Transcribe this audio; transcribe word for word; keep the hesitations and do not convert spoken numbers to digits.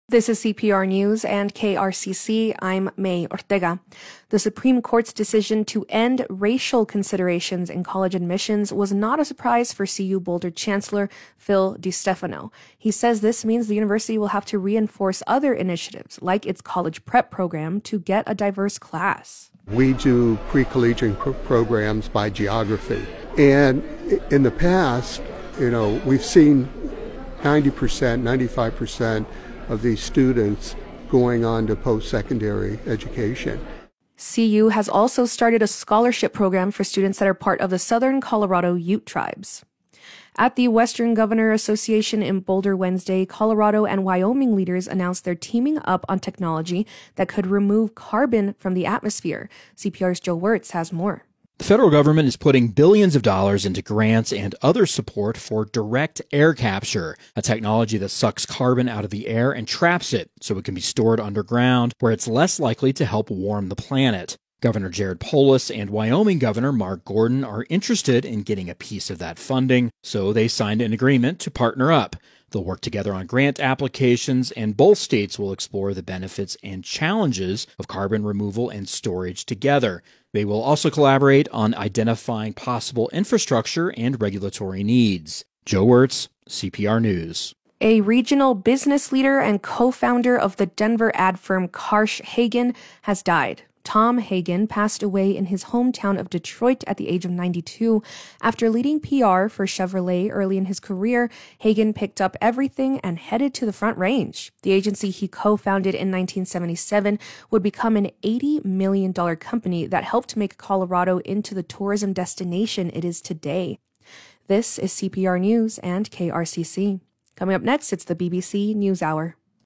This is C P R News and K R C C. I'm May Ortega. The Supreme Court's decision to end racial considerations in college admissions was not a surprise for C U Boulder Chancellor Phil DeStefano. He says this means the university will have to reinforce other initiatives, like its college prep program, to get a diverse class. We do pre-collegiate pro- programs by geography. And in the past, you know, we've seen ninety percent, ninety-five percent of these students going on to post-secondary education. C U has also started a scholarship program for students that are part of the Southern Colorado Ute tribes. At the Western Governor Association in Boulder Wednesday, Colorado and Wyoming leaders announced they're teaming up on technology that could remove carbon from the atmosphere. C P R's Joe Wirtz has more. The federal government is putting billions of dollars into grants and other support for direct air capture, a technology that sucks carbon out of the air and traps it so it can be stored underground where it's less likely to help warm the planet. Governor Jared Polis and Wyoming Governor Mark Gordon are interested in getting a piece of that funding, so they signed an agreement to partner up. They'll work together on grant applications, and both states will explore the benefits and challenges of carbon removal and storage together. They will also collaborate on identifying possible infrastructure and regulatory needs. Joe Wirtz, C P R News. A regional business leader and co-founder of the Denver ad firm Karsh Hagen has died. Tom Hagen passed away in his hometown of Detroit at the age of ninety-two. After leading P R for Chevrolet early in his career, Hagen picked up everything and headed to the Front Range. The agency he co-founded in nineteen seventy-seven would become an eighty million dollars company that helped make Colorado into the tourism destination it is today. This is C P R News and K R C C. Coming up next, it's the B B C NewsHour.